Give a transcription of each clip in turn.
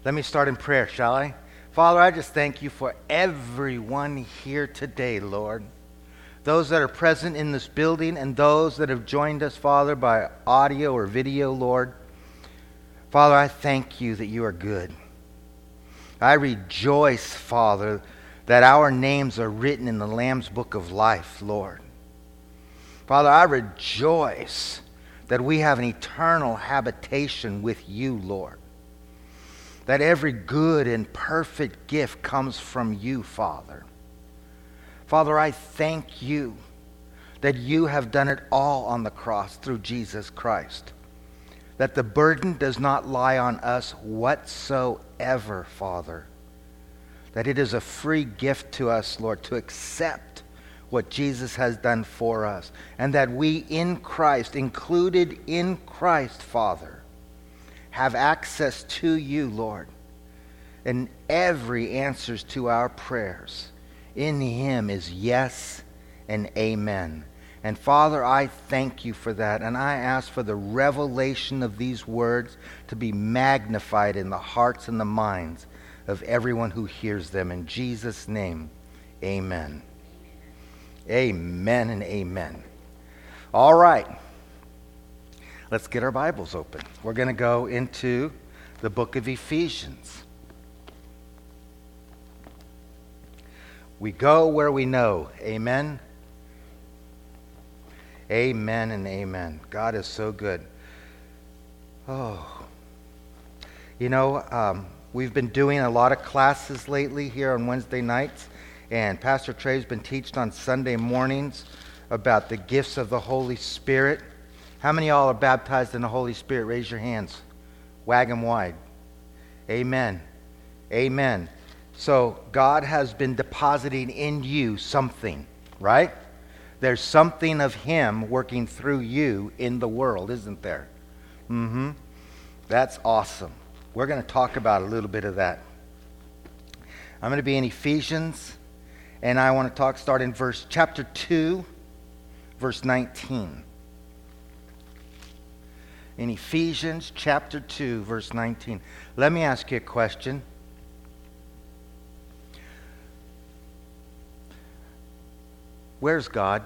Let me start in prayer, shall I? Father, I just thank you for everyone here today, Lord. Those that are present in this building and those that have joined us, Father, by audio or video, Lord. Father, I thank you that you are good. I rejoice, Father, that our names are written in the Lamb's Book of Life, Lord. Father, I rejoice that we have an eternal habitation with you, Lord. That every good and perfect gift comes from you, Father. Father, I thank you that you have done it all on the cross through Jesus Christ. That the burden does not lie on us whatsoever, Father. That it is a free gift to us, Lord, to accept what Jesus has done for us. And that we in Christ, included in Christ, Father, have access to you, Lord. And every answer to our prayers in him is yes and amen. And Father, I thank you for that. And I ask for the revelation of these words to be magnified in the hearts and the minds of everyone who hears them. In Jesus' name, amen. Amen and amen. All right. Let's get our Bibles open. We're going to go into the book of Ephesians. We go where we know. Amen. Amen and amen. God is so good. Oh. You know, we've been doing a lot of classes lately here on Wednesday nights, and Pastor Trey's been teaching on Sunday mornings about the gifts of the Holy Spirit. How many of y'all are baptized in the Holy Spirit? Raise your hands. Wag them wide. Amen. Amen. So God has been depositing in you something, right? There's something of him working through you in the world, isn't there? That's awesome. We're going to talk about a little bit of that. I'm going to be in Ephesians, and I want to start in chapter 2, verse 19. In Ephesians chapter 2, verse 19. Let me ask you a question. Where's God?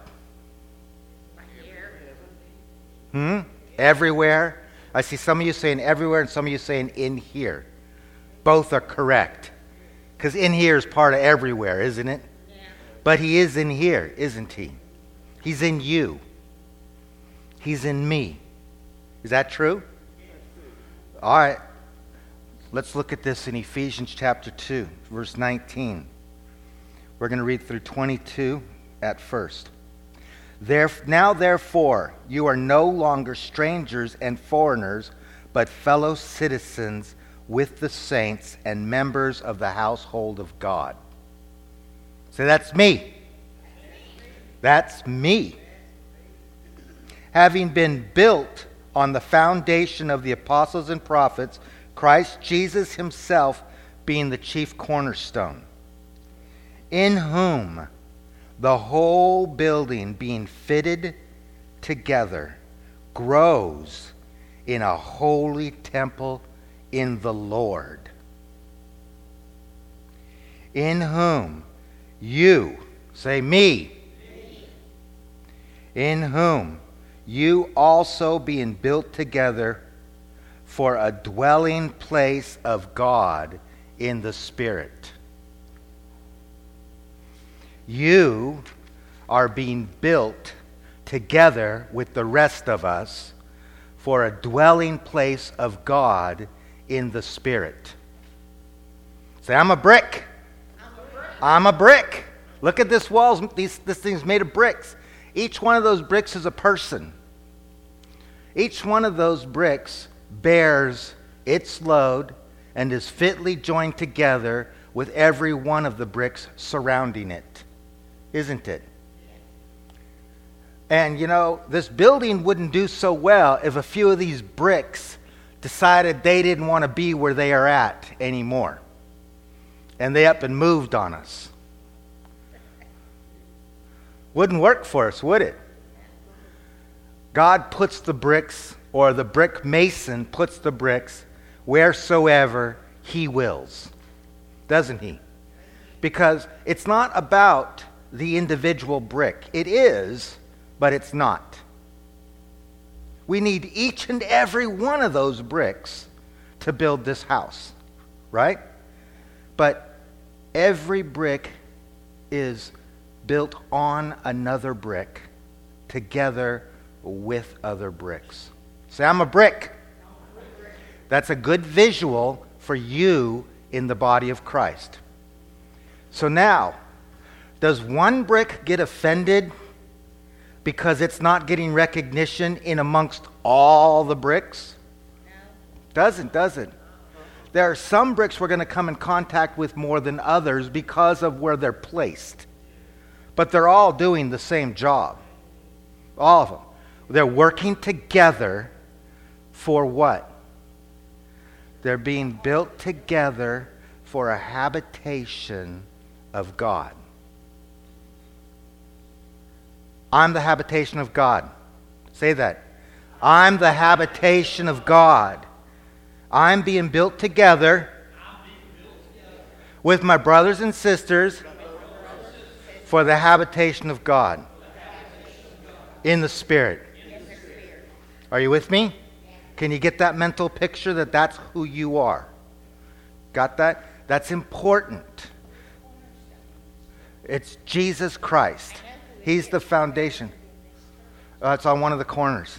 Everywhere? I see some of you saying everywhere and some of you saying in here. Both are correct. Because in here is part of everywhere, isn't it? Yeah. But he is in here, isn't he? He's in you. He's in me. Is that true? All right. Let's look at this in Ephesians chapter 2, verse 19. We're going to read through 22 at first. Now therefore, you are no longer strangers and foreigners, but fellow citizens with the saints and members of the household of God. So that's me. That's me. Having been built on the foundation of the apostles and prophets, Christ Jesus himself being the chief cornerstone, in whom the whole building being fitted together grows in a holy temple in the Lord, in whom you, say me, in whom you also being built together for a dwelling place of God in the Spirit. You are being built together with the rest of us for a dwelling place of God in the Spirit. Say, I'm a brick. I'm a brick. Look at this wall. This thing's made of bricks. Each one of those bricks is a person. Each one of those bricks bears its load and is fitly joined together with every one of the bricks surrounding it. Isn't it? And you know, this building wouldn't do so well if a few of these bricks decided they didn't want to be where they are at anymore. And they up and moved on us. Wouldn't work for us, would it? God puts the bricks, or the brick mason puts the bricks wheresoever He wills, doesn't He? Because it's not about the individual brick. It is, but it's not. We need each and every one of those bricks to build this house, right? But every brick is built on another brick together with other bricks. Say, I'm a brick. That's a good visual for you in the body of Christ. So now, does one brick get offended because it's not getting recognition in amongst all the bricks? Doesn't. There are some bricks we're going to come in contact with more than others because of where they're placed. But they're all doing the same job. All of them. They're working together for what? They're being built together for a habitation of God. I'm the habitation of God. Say that. I'm the habitation of God. I'm being built together with my brothers and sisters for the habitation of God in the Spirit. Are you with me? Can you get that mental picture that that's who you are? Got that? That's important. It's Jesus Christ. He's the foundation. It's on one of the corners.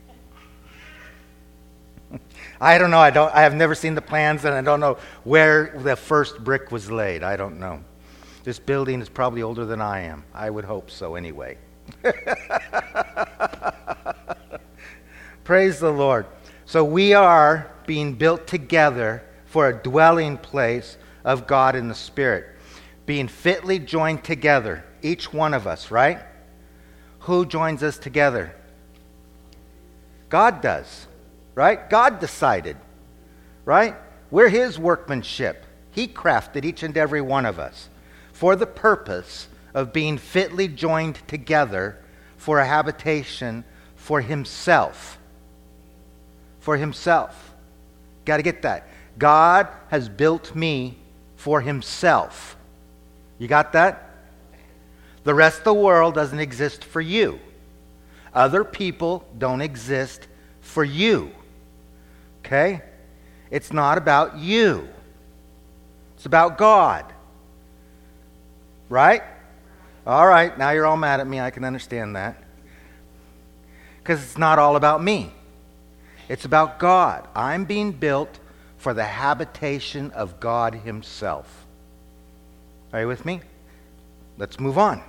I don't know. I have never seen the plans, and I don't know where the first brick was laid. I don't know. This building is probably older than I am. I would hope so anyway. Praise the Lord. So we are being built together for a dwelling place of God in the Spirit. Being fitly joined together. Each one of us, right? Who joins us together? God does. Right? God decided. Right? We're His workmanship. He crafted each and every one of us for the purpose of being fitly joined together for a habitation for Himself. For Himself. Got to get that. God has built me for Himself. You got that? The rest of the world doesn't exist for you. Other people don't exist for you. Okay? It's not about you. It's about God. Right? All right, now you're all mad at me. I can understand that. Because it's not all about me. It's about God. I'm being built for the habitation of God Himself. Are you with me? Let's move on.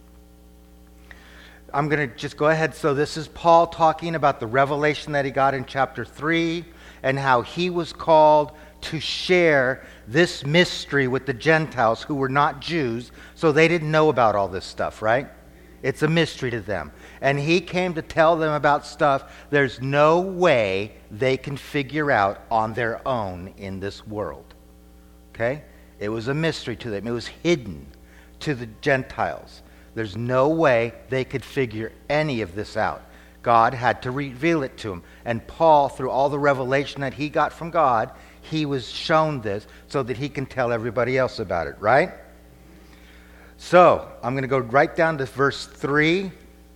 I'm going to just go ahead. So this is Paul talking about the revelation that he got in chapter 3 and how he was called to share this mystery with the Gentiles who were not Jews, so they didn't know about all this stuff, right? It's a mystery to them. And he came to tell them about stuff there's no way they can figure out on their own in this world. Okay? It was a mystery to them. It was hidden to the Gentiles. There's no way they could figure any of this out. God had to reveal it to them. And Paul, through all the revelation that he got from God, he was shown this so that he can tell everybody else about it, right? So, I'm going to go right down to verse 3.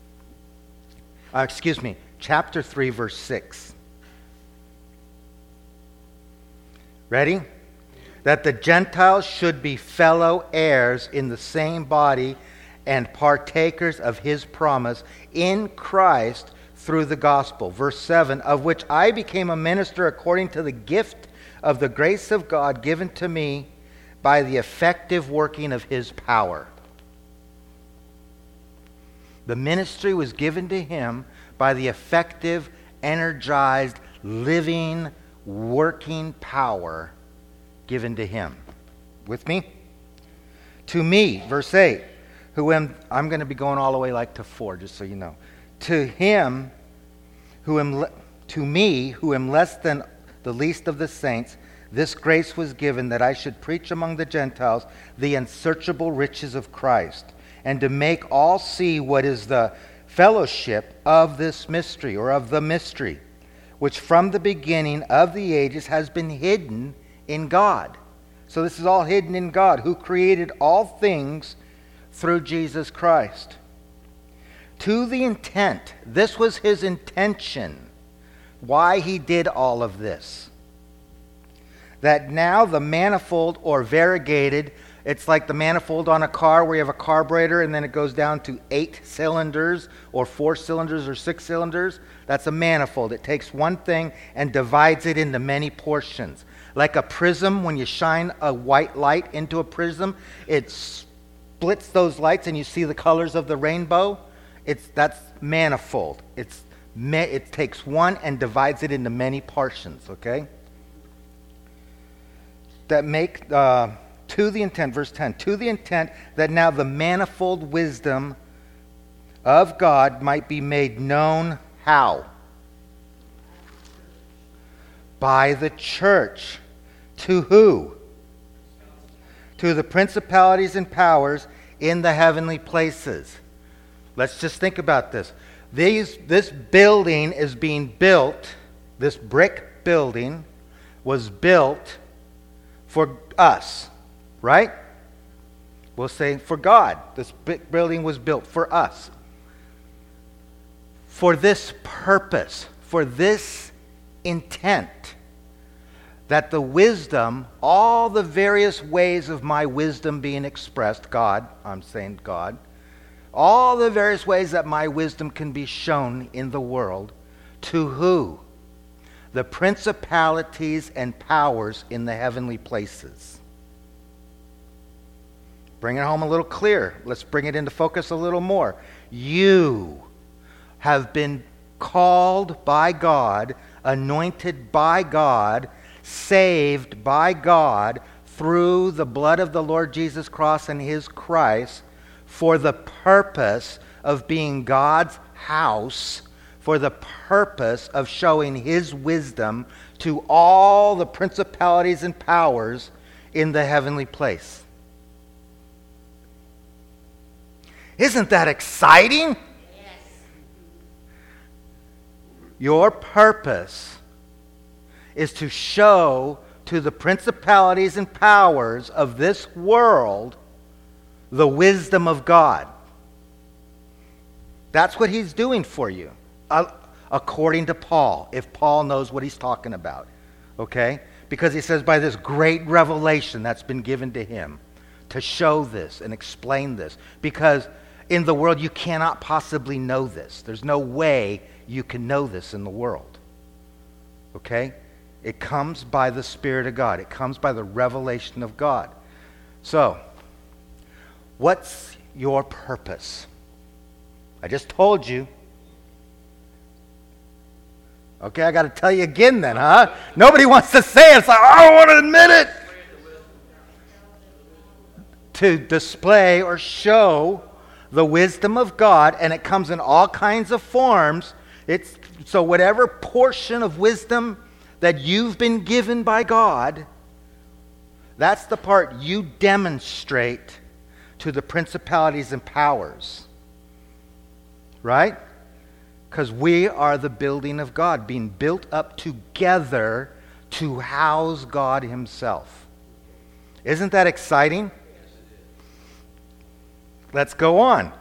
Chapter 3, verse 6. Ready? That the Gentiles should be fellow heirs in the same body and partakers of his promise in Christ through the gospel. Verse 7, of which I became a minister according to the gift of the grace of God given to me by the effective working of his power. The ministry was given to him by the effective, energized, living, working power given to him. With me? To me, verse 8, I'm going to be going all the way like to 4, just so you know. To me, who am less than the least of the saints, this grace was given that I should preach among the Gentiles the unsearchable riches of Christ, and to make all see what is the fellowship of this mystery, or of the mystery, which from the beginning of the ages has been hidden in God. So this is all hidden in God, who created all things through Jesus Christ. To the intent, this was his intention, why he did all of this. That now the manifold or variegated, it's like the manifold on a car where you have a carburetor and then it goes down to 8 cylinders or 4 cylinders or 6 cylinders. That's a manifold. It takes one thing and divides it into many portions. Like a prism, when you shine a white light into a prism, it splits those lights and you see the colors of the rainbow. That's manifold. It takes one and divides it into many portions, okay? That make, to the intent, verse 10, to the intent that now the manifold wisdom of God might be made known, how? By the church. To who? To the principalities and powers in the heavenly places. Let's just think about this. This building is being built, this brick building was built for us, right? We'll say for God. This brick building was built for us. For this purpose, for this intent, that the wisdom, all the various ways of my wisdom being expressed, God, I'm saying God, all the various ways that my wisdom can be shown in the world, to who? The principalities and powers in the heavenly places. Bring it home a little clearer. Let's bring it into focus a little more. You have been called by God, anointed by God, saved by God through the blood of the Lord Jesus Christ and his Christ for the purpose of being God's house, for the purpose of showing his wisdom to all the principalities and powers in the heavenly place. Isn't that exciting? Yes. Your purpose is to show to the principalities and powers of this world the wisdom of God. That's what he's doing for you, according to Paul, if Paul knows what he's talking about. Okay? Because he says by this great revelation that's been given to him to show this and explain this. Because in the world you cannot possibly know this. There's no way you can know this in the world. Okay? It comes by the Spirit of God. It comes by the revelation of God. So, what's your purpose? I just told you. Okay, I got to tell you again then, huh? Nobody wants to say it. It's like, I don't want to admit it. To display or show the wisdom of God, and it comes in all kinds of forms. So whatever portion of wisdom that you've been given by God, that's the part you demonstrate to the principalities and powers. Right? Because we are the building of God, being built up together to house God himself. Isn't that exciting? Let's go on.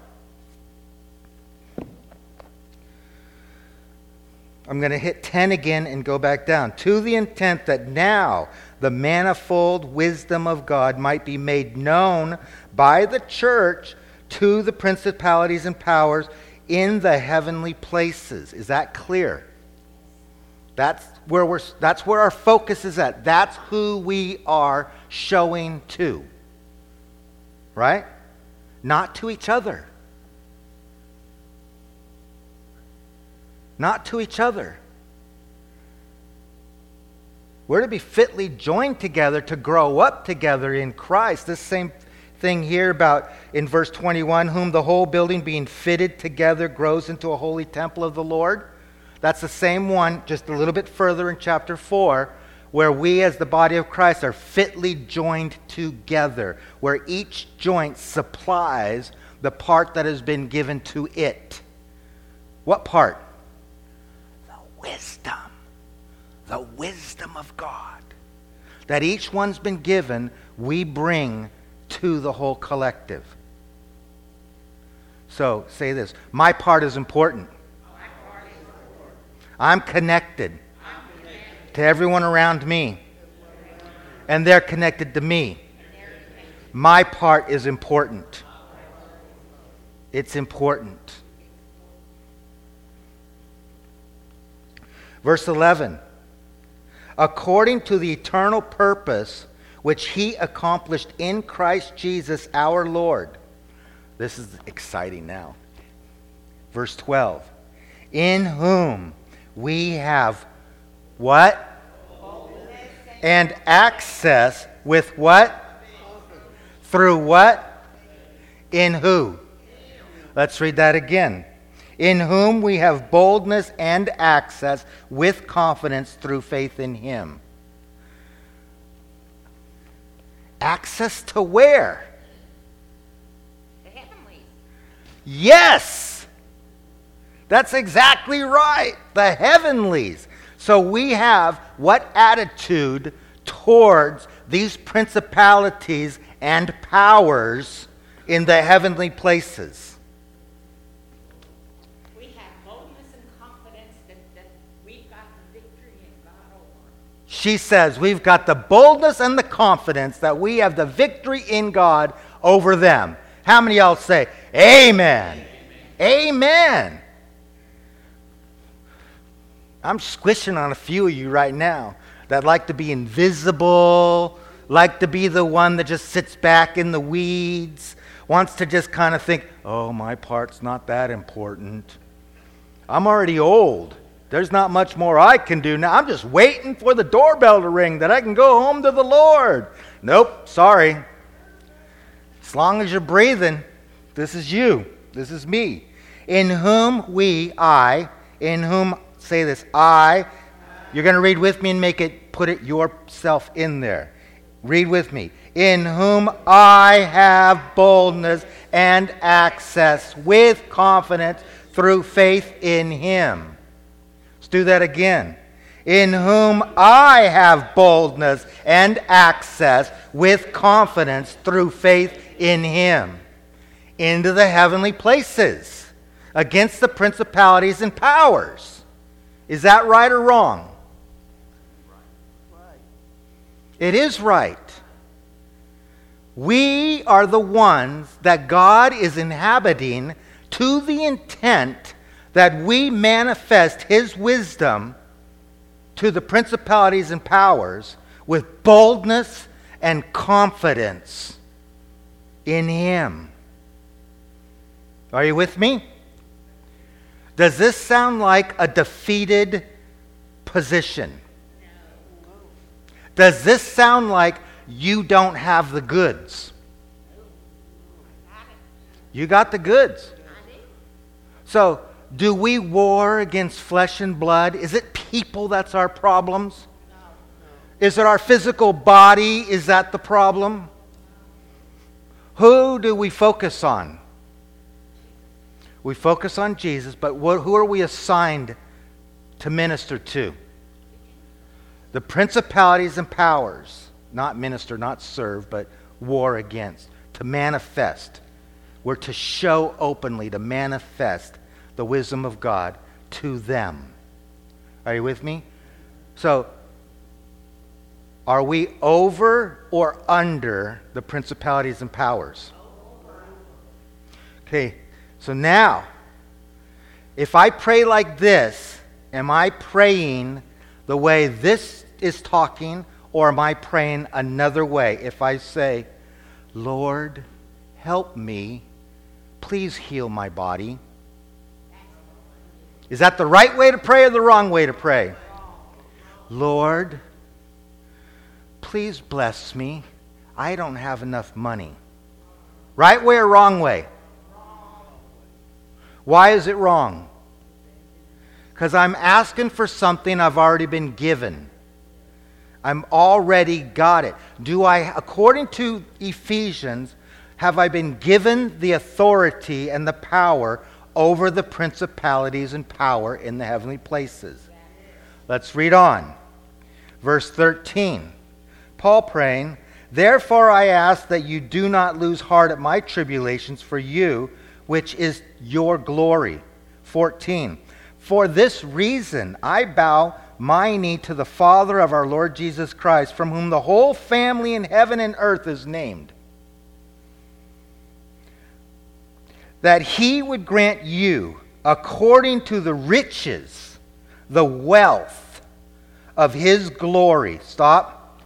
I'm going to hit 10 again and go back down. To the intent that now the manifold wisdom of God might be made known by the church to the principalities and powers in the heavenly places. Is that clear? That's where our focus is at. That's who we are showing to. Right? Not to each other. Not to each other. We're to be fitly joined together to grow up together in Christ. This same thing here about in verse 21, whom the whole building being fitted together grows into a holy temple of the Lord. That's the same one just a little bit further in chapter 4, where we as the body of Christ are fitly joined together, where each joint supplies the part that has been given to it. What part? The wisdom of God. that each one's been given, we bring to the whole collective. So, say this. My part is important. I'm connected to everyone around me. And they're connected to me. My part is important. It's important. Verse 11. According to the eternal purpose which he accomplished in Christ Jesus our Lord. This is exciting now. Verse 12. In whom we have what? And access with what? Through what? In who? Let's read that again. In whom we have boldness and access with confidence through faith in him. Access to where? The heavenlies. Yes! That's exactly right. The heavenlies. So we have what attitude towards these principalities and powers in the heavenly places? We have boldness and confidence that we've got the victory in God over. She says we've got the boldness and the confidence that we have the victory in God over them. How many of y'all say, Amen? Amen. I'm squishing on a few of you right now that like to be invisible, like to be the one that just sits back in the weeds, wants to just kind of think, oh, my part's not that important. I'm already old. There's not much more I can do now. I'm just waiting for the doorbell to ring that I can go home to the Lord. Nope, sorry. As long as you're breathing, this is you. This is me. In whom in whom, say this, you're going to read with me and put it yourself in there. Read with me. In whom I have boldness and access with confidence through faith in him. Let's do that again. In whom I have boldness and access with confidence through faith in him. Into the heavenly places. Against the principalities and powers. Is that right or wrong? It is right. We are the ones that God is inhabiting to the intent that we manifest his wisdom to the principalities and powers with boldness and confidence in him. Are you with me? Does this sound like a defeated position? Does this sound like you don't have the goods? You got the goods. So, do we war against flesh and blood? Is it people that's our problems? Is it our physical body? Is that the problem? Who do we focus on? We focus on Jesus, but who are we assigned to minister to? The principalities and powers. Not minister, not serve, but war against. To manifest. We're to show openly, to manifest the wisdom of God to them. Are you with me? So, are we over or under the principalities and powers? Okay, so now, if I pray like this, am I praying the way this is talking, or am I praying another way? If I say, Lord, help me, please heal my body. Is that the right way to pray or the wrong way to pray? Lord, please bless me. I don't have enough money. Right way or wrong way? Why is it wrong? Because I'm asking for something I've already been given. I'm already got it. According to Ephesians, have I been given the authority and the power over the principalities and power in the heavenly places? Let's read on. Verse 13. Paul praying, therefore I ask that you do not lose heart at my tribulations for you, which is your glory. 14. For this reason I bow my knee to the Father of our Lord Jesus Christ, from whom the whole family in heaven and earth is named, that he would grant you, according to the riches, the wealth of his glory. Stop.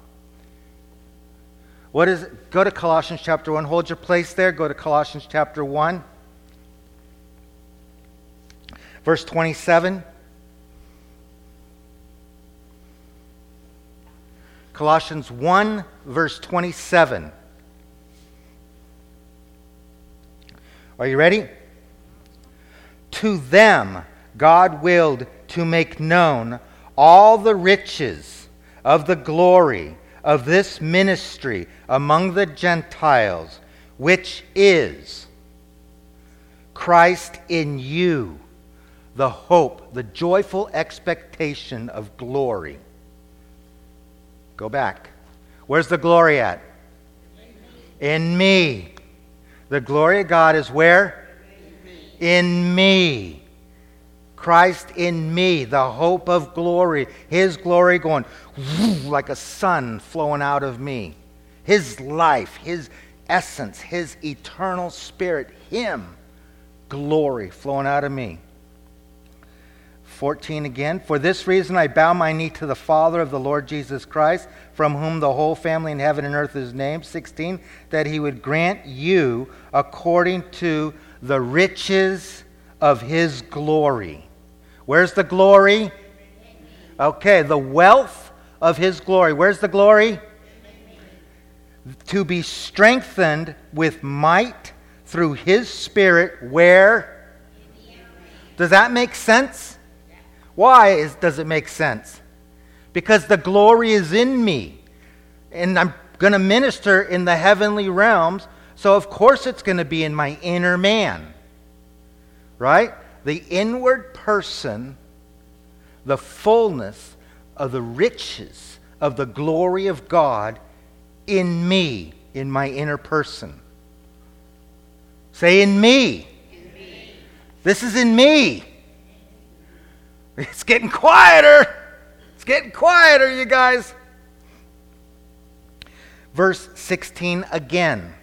What is it? Go to Colossians chapter 1. Hold your place there. Go to Colossians chapter 1. Verse 27. Colossians 1, verse 27. Are you ready? To them God willed to make known all the riches of the glory of this ministry among the Gentiles, which is Christ in you, the hope, the joyful expectation of glory. Go back. Where's the glory at? In me. The glory of God is where? In me. Christ in me, the hope of glory. His glory going like a sun flowing out of me. His life, His essence, His eternal spirit, Him, glory flowing out of me. 14 again. For this reason I bow my knee to the Father of the Lord Jesus Christ, from whom the whole family in heaven and earth is named. 16. That he would grant you according to the riches of his glory. Where's the glory? Okay, the wealth of his glory. Where's the glory? To be strengthened with might through his Spirit. Where? Does that make sense? Why does it make sense? Because the glory is in me. And I'm going to minister in the heavenly realms. So of course it's going to be in my inner man. Right? The inward person, the fullness of the riches of the glory of God in me, in my inner person. Say in me. In me. This is in me. It's getting quieter. It's getting quieter, you guys. Verse 16 again.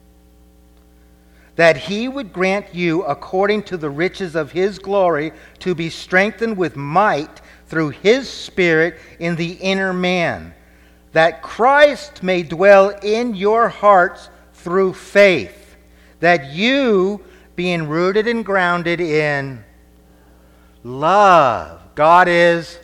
That he would grant you, according to the riches of his glory, to be strengthened with might through his Spirit in the inner man, that Christ may dwell in your hearts through faith, that you, being rooted and grounded in love. God is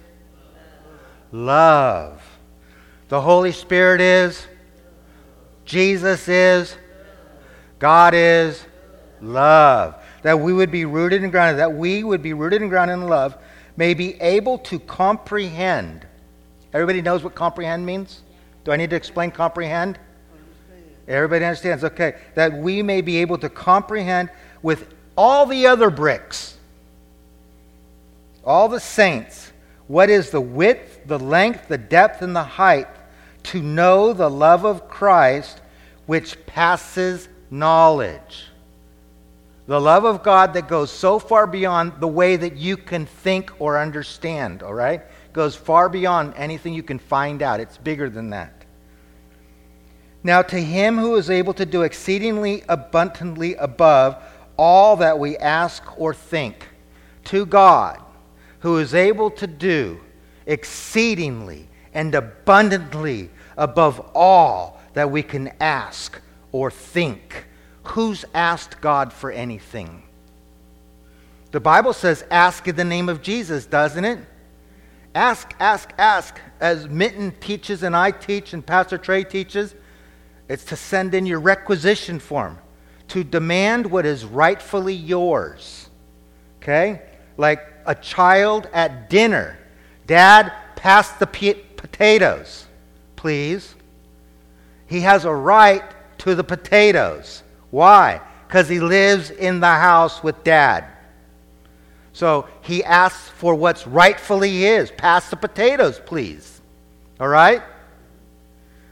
love. The Holy Spirit is. Jesus is. God is love. That we would be rooted and grounded. That we would be rooted and grounded in love. May be able to comprehend. Everybody knows what comprehend means? Do I need to explain comprehend? Everybody understands. Okay. That we may be able to comprehend with all the other bricks, all the saints, what is the width, the length, the depth, and the height, to know the love of Christ, which passes knowledge. The love of God that goes so far beyond the way that you can think or understand, all right? Goes far beyond anything you can find out. It's bigger than that. Now to him who is able to do exceedingly abundantly above all that we ask or think, to God, who is able to do exceedingly and abundantly above all that we can ask or think. Who's asked God for anything? The Bible says ask in the name of Jesus, doesn't it? Ask, ask, ask. As Mitten teaches and I teach and Pastor Trey teaches, it's to send in your requisition form, to demand what is rightfully yours. Okay? Like a child at dinner. Dad, pass the potatoes, please. He has a right to the potatoes. Why? Because he lives in the house with Dad. So he asks for what's rightfully his. Pass the potatoes, please. All right?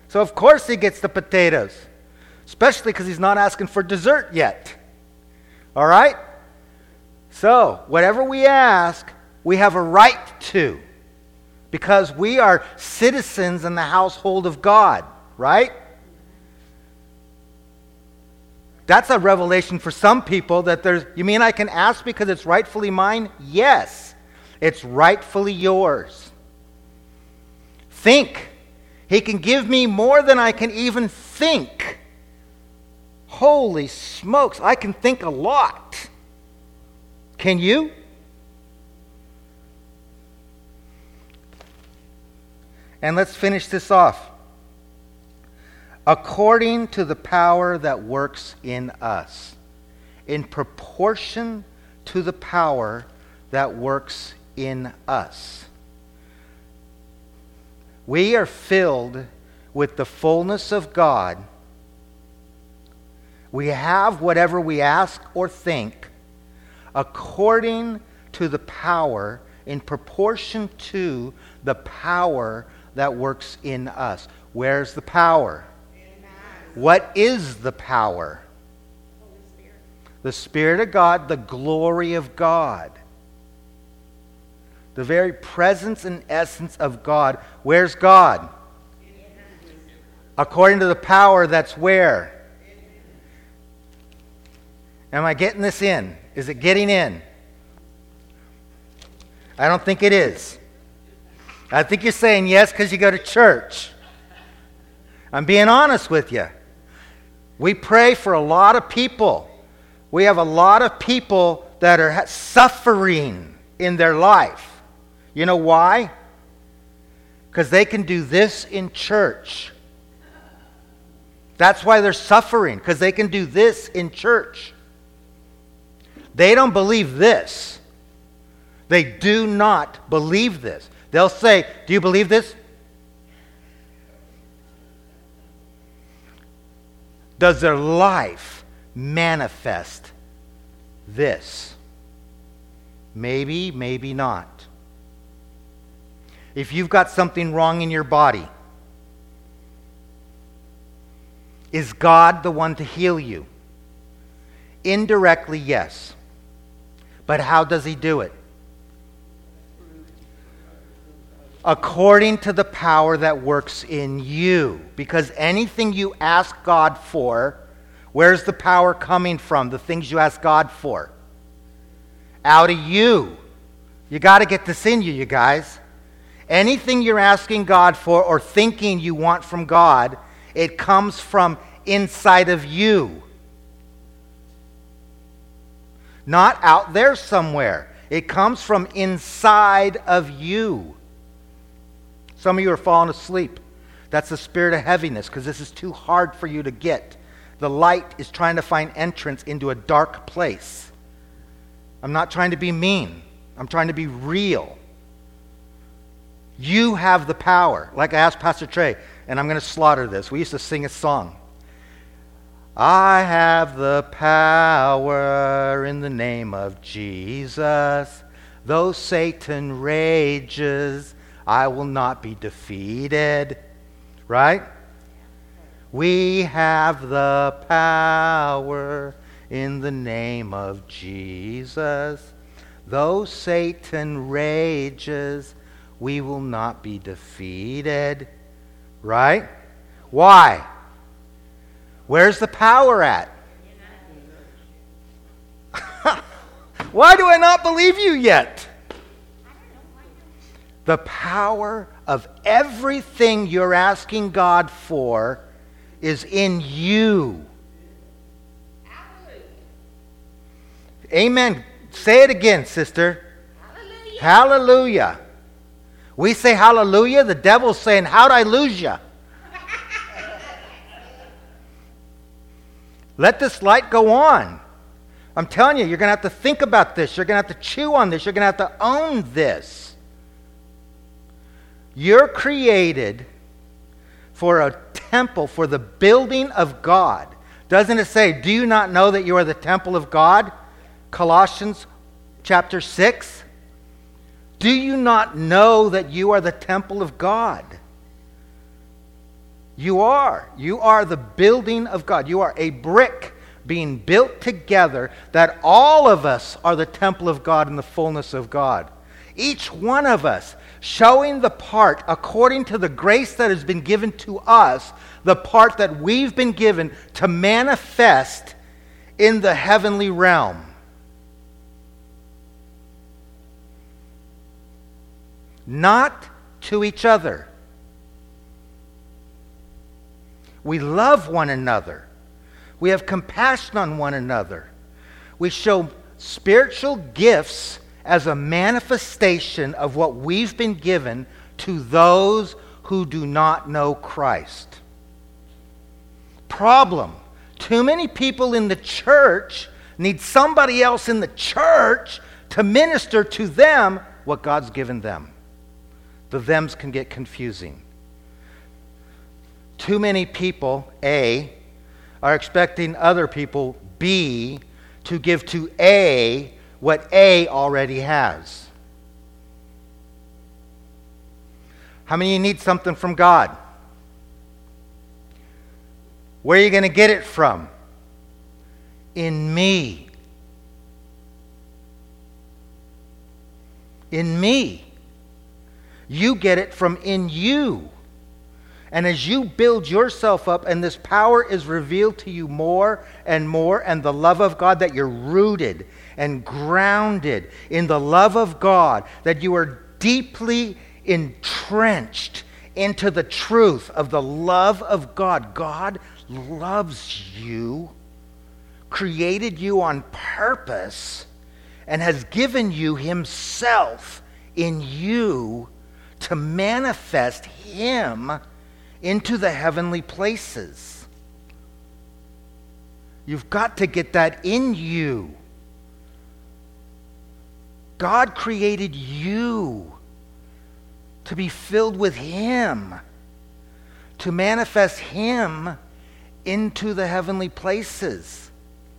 So of course he gets the potatoes, especially because he's not asking for dessert yet. All right? So whatever we ask, we have a right to, because we are citizens in the household of God, right? That's a revelation for some people that you mean I can ask because it's rightfully mine? Yes, it's rightfully yours. Think. He can give me more than I can even think. Holy smokes, I can think a lot. Can you? And let's finish this off. According to the power that works in us, in proportion to the power that works in us. We are filled with the fullness of God. We have whatever we ask or think according to the power, in proportion to the power that works in us. Where's the power? What is the power? Holy Spirit. The Spirit of God, the glory of God. The very presence and essence of God. Where's God? According to the power that's where? Am I getting this in? Is it getting in? I don't think it is. I think you're saying yes because you go to church. I'm being honest with you. We pray for a lot of people. We have a lot of people that are suffering in their life. You know why? Because they can do this in church. That's why they're suffering, because they can do this in church. They don't believe this. They do not believe this. They'll say, do you believe this? Does their life manifest this? Maybe, maybe not. If you've got something wrong in your body, is God the one to heal you? Indirectly, yes. But how does he do it? According to the power that works in you. Because anything you ask God for, where's the power coming from? The things you ask God for. Out of you. You got to get this in you, you guys. Anything you're asking God for or thinking you want from God, it comes from inside of you. Not out there somewhere. It comes from inside of you. Some of you are falling asleep. That's the spirit of heaviness, because this is too hard for you to get. The light is trying to find entrance into a dark place. I'm not trying to be mean. I'm trying to be real. You have the power. Like I asked Pastor Trey, and I'm going to slaughter this. We used to sing a song. I have the power in the name of Jesus. Though Satan rages, I will not be defeated. Right? We have the power in the name of Jesus. Though Satan rages, we will not be defeated. Right? Why? Where's the power at? Why do I not believe you yet? The power of everything you're asking God for is in you. Amen. Say it again, sister. Hallelujah. Hallelujah. We say hallelujah, the devil's saying, how'd I lose you? Let this light go on. I'm telling you, you're going to have to think about this. You're going to have to chew on this. You're going to have to own this. You're created for a temple, for the building of God. Doesn't it say, do you not know that you are the temple of God? Colossians chapter 6. Do you not know that you are the temple of God? You are. You are the building of God. You are a brick being built together, that all of us are the temple of God in the fullness of God. Each one of us showing the part according to the grace that has been given to us, the part that we've been given to manifest in the heavenly realm. Not to each other. We love one another. We have compassion on one another. We show spiritual gifts as a manifestation of what we've been given to those who do not know Christ. Problem: too many people in the church need somebody else in the church to minister to them what God's given them. The thems can get confusing. Too many people, A, are expecting other people, B, to give to A what A already has. How many of you need something from God? Where are you going to get it from? In me. In me. You get it from in you. And as you build yourself up and this power is revealed to you more, and the love of God, that you're rooted and grounded in the love of God, that you are deeply entrenched into the truth of the love of God. God loves you, created you on purpose, and has given you Himself in you to manifest Him into the heavenly places. You've got to get that in you. God created you to be filled with Him, to manifest Him into the heavenly places.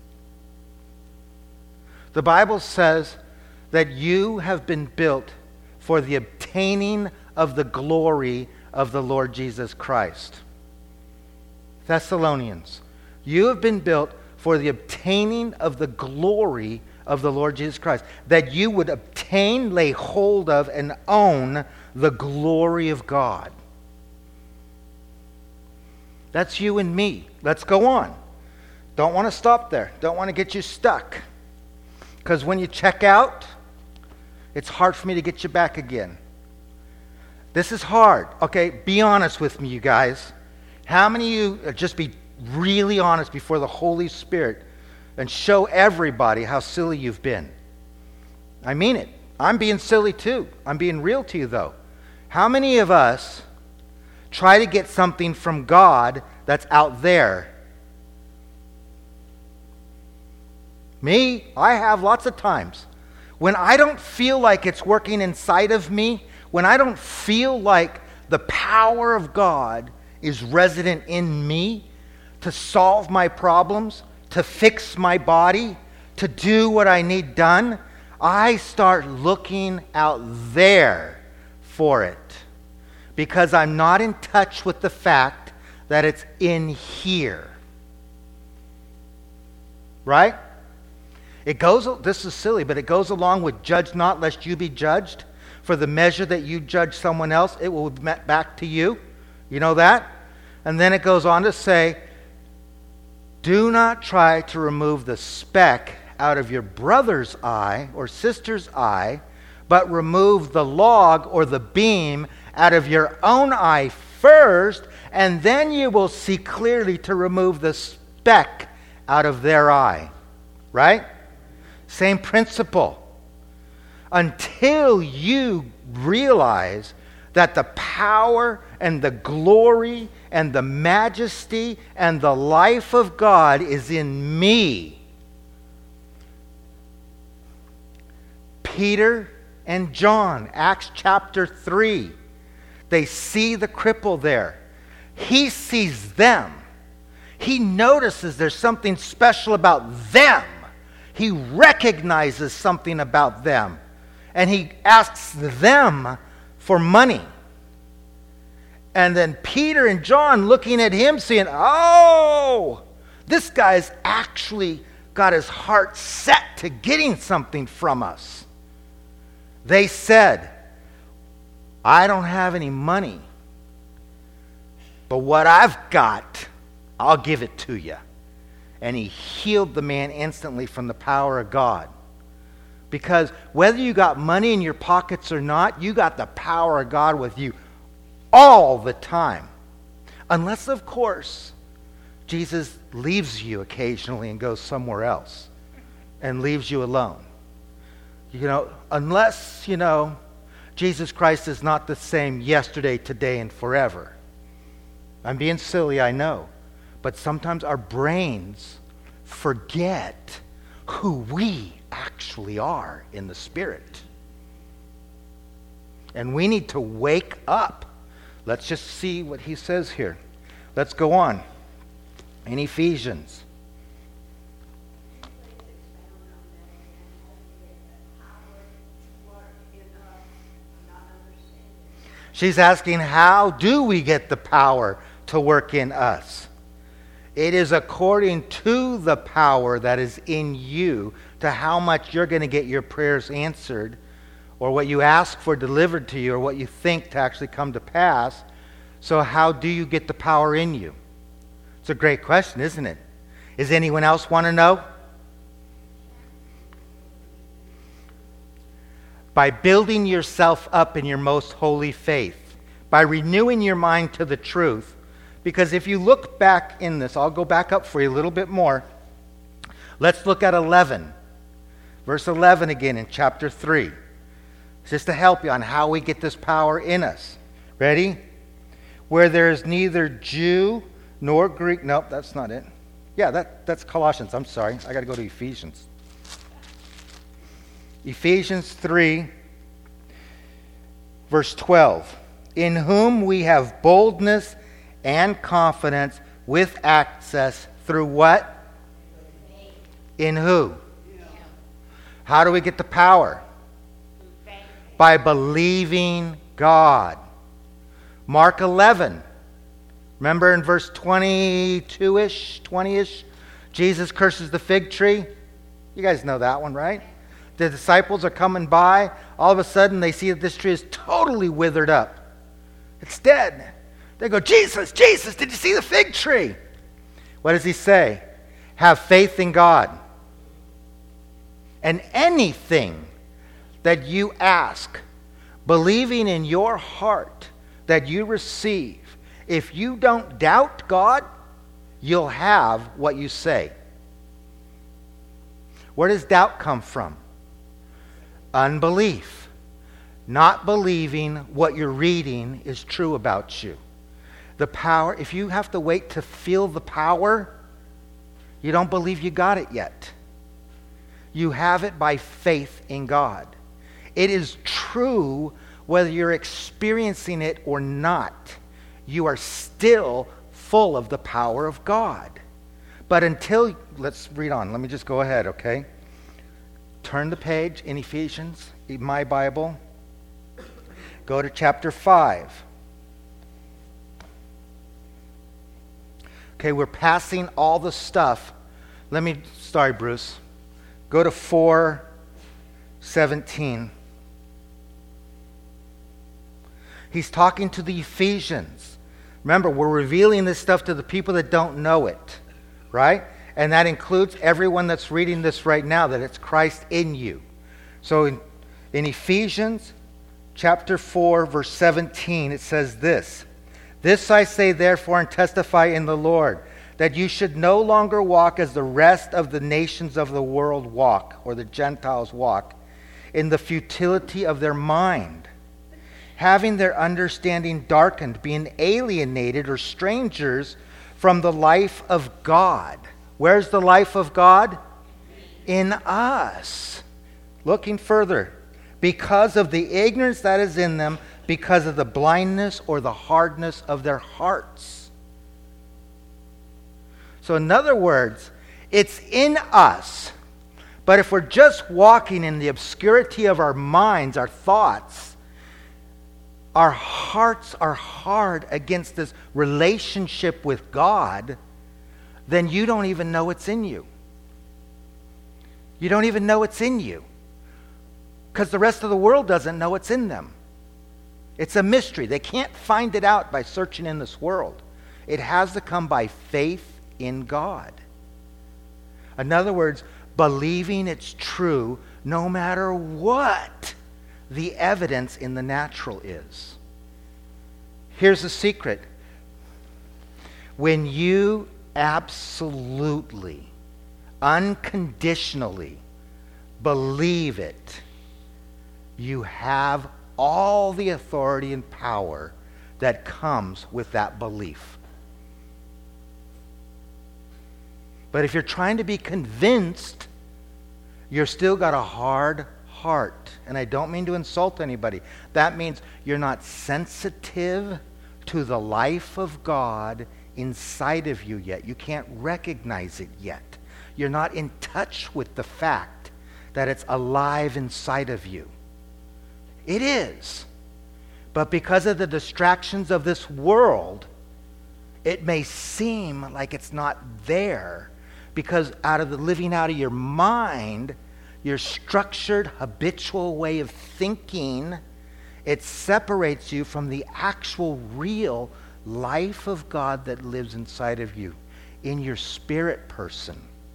The Bible says that you have been built for the obtaining of the glory of the Lord Jesus Christ. Thessalonians, you have been built for the obtaining of the glory of the Lord Jesus Christ, that you would obtain, lay hold of, and own the glory of God. That's you and me. Let's go on. Don't want to stop there. Don't want to get you stuck. Because when you check out, it's hard for me to get you back again. This is hard. Okay, be honest with me, you guys. How many of you, just be really honest before the Holy Spirit and show everybody how silly you've been? I mean it. I'm being silly too. I'm being real to you though. How many of us try to get something from God that's out there? Me, I have lots of times. When I don't feel like it's working inside of me, when I don't feel like the power of God is resident in me to solve my problems, to fix my body, to do what I need done, I start looking out there for it. Because I'm not in touch with the fact that it's in here. Right? This is silly, but it goes along with judge not lest you be judged. For the measure that you judge someone else, it will be met back to you. You know that? And then it goes on to say, do not try to remove the speck out of your brother's eye or sister's eye, but remove the log or the beam out of your own eye first, and then you will see clearly to remove the speck out of their eye. Right? Same principle. Until you realize that the power and the glory and the majesty and the life of God is in me. Peter and John, Acts chapter 3, they see the cripple there. He sees them. He notices there's something special about them. He recognizes something about them. And he asks them for money. And then Peter and John looking at him saying, oh, this guy's actually got his heart set to getting something from us. They said, I don't have any money, but what I've got, I'll give it to you. And he healed the man instantly from the power of God. Because whether you got money in your pockets or not, you got the power of God with you all the time. Unless, of course, Jesus leaves you occasionally and goes somewhere else and leaves you alone. Unless, Jesus Christ is not the same yesterday, today, and forever. I'm being silly, I know. But sometimes our brains forget who we actually are in the Spirit. And we need to wake up. Let's just see what he says here. Let's go on. In Ephesians. She's asking, how do we get the power to work in us? It is according to the power that is in you, to how much you're going to get your prayers answered, or what you ask for delivered to you, or what you think to actually come to pass. So how do you get the power in you? It's a great question, isn't it? Does anyone else want to know? By building yourself up in your most holy faith, by renewing your mind to the truth. Because if you look back in this, I'll go back up for you a little bit more. Let's look at 11. Verse 11 again in chapter 3. Just to help you on how we get this power in us. Ready? Where there is neither Jew nor Greek. Nope, that's not it. Yeah, that's Colossians. I'm sorry. I got to go to Ephesians. Ephesians 3, verse 12. In whom we have boldness and confidence with access through what? In who? How do we get the power? By believing God. Mark 11. Remember in verse 22-ish, 20-ish, Jesus curses the fig tree. You guys know that one, right? The disciples are coming by. All of a sudden, they see that this tree is totally withered up. It's dead. They go, Jesus, Jesus, did you see the fig tree? What does he say? Have faith in God. And anything that you ask, believing in your heart that you receive, if you don't doubt God, you'll have what you say. Where does doubt come from? Unbelief. Not believing what you're reading is true about you. The power, if you have to wait to feel the power, you don't believe you got it yet. You have it by faith in God. It is true whether you're experiencing it or not. You are still full of the power of God. But until, let's read on. Let me just go ahead, okay? Turn the page in Ephesians, in my Bible. Go to chapter 5. Okay, we're passing all the stuff. Sorry, Bruce. Go to 4:17. He's talking to the Ephesians. Remember, we're revealing this stuff to the people that don't know it, right? And that includes everyone that's reading this right now, that it's Christ in you. So in Ephesians chapter 4, verse 17, it says this. This I say therefore and testify in the Lord, that you should no longer walk as the rest of the nations of the world walk, or the Gentiles walk, in the futility of their mind, having their understanding darkened, being alienated or strangers from the life of God. Where's the life of God? In us. Looking further. Because of the ignorance that is in them, because of the blindness or the hardness of their hearts. So in other words, it's in us. But if we're just walking in the obscurity of our minds, our thoughts, our hearts are hard against this relationship with God, then you don't even know it's in you. You don't even know it's in you. Because the rest of the world doesn't know it's in them. It's a mystery. They can't find it out by searching in this world. It has to come by faith in God. In other words, believing it's true no matter what the evidence in the natural is. Here's the secret. When you absolutely, unconditionally believe it, you have all the authority and power that comes with that belief. But if you're trying to be convinced, you're still got a hard heart. And I don't mean to insult anybody. That means you're not sensitive to the life of God inside of you yet. You can't recognize it yet. You're not in touch with the fact that it's alive inside of you. It is. But because of the distractions of this world, it may seem like it's not there, because out of the living out of your mind, your structured, habitual way of thinking, it separates you from the actual, real life of God that lives inside of you, in your spirit person.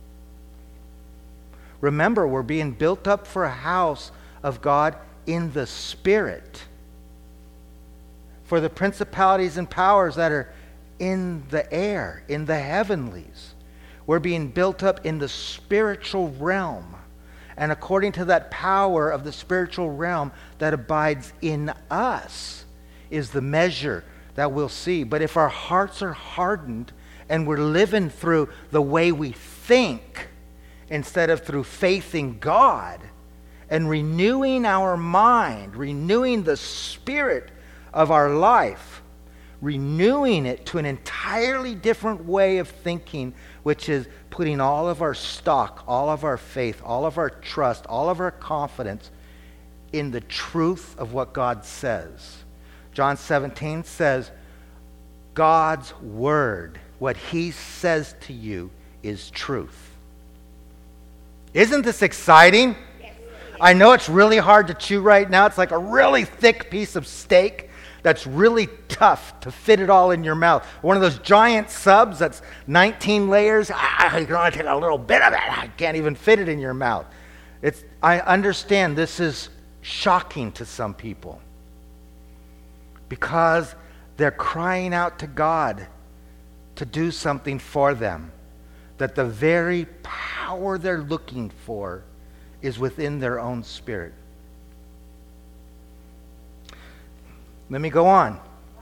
Remember, we're being built up for a house of God in the spirit. For the principalities and powers that are in the air, in the heavenlies. We're being built up in the spiritual realm. And according to that power of the spiritual realm that abides in us is the measure that we'll see. But if our hearts are hardened and we're living through the way we think instead of through faith in God and renewing our mind, renewing the spirit of our life, renewing it to an entirely different way of thinking, which is putting all of our stock, all of our faith, all of our trust, all of our confidence in the truth of what God says. John 17 says, God's word, what he says to you, is truth. Isn't this exciting? I know it's really hard to chew right now. It's like a really thick piece of steak that's really tough to fit it all in your mouth. One of those giant subs that's 19 layers. You can only take a little bit of it. I can't even fit it in your mouth. I understand this is shocking to some people because they're crying out to God to do something for them, that the very power they're looking for is within their own spirit. Let me go on.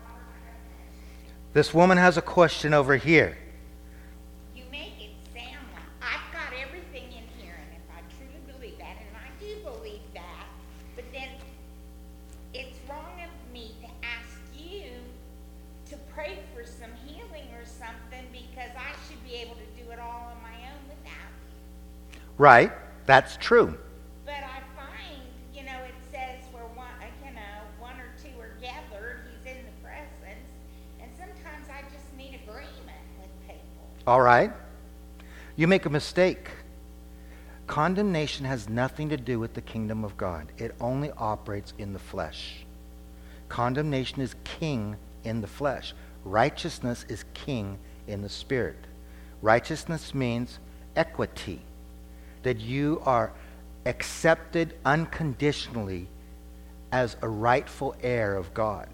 This woman has a question over here. You make it sound like I've got everything in here, and if I truly believe that, and I do believe that, but then it's wrong of me to ask you to pray for some healing or something, because I should be able to do it all on my own without you. Right, that's true. But I find, it says where one or two are gathered, he's in the presence, and sometimes I just need agreement with people. All right. You make a mistake. Condemnation has nothing to do with the kingdom of God. It only operates in the flesh. Condemnation is king in the flesh. Righteousness is king in the spirit. Righteousness means equity, that you are accepted unconditionally as a rightful heir of God.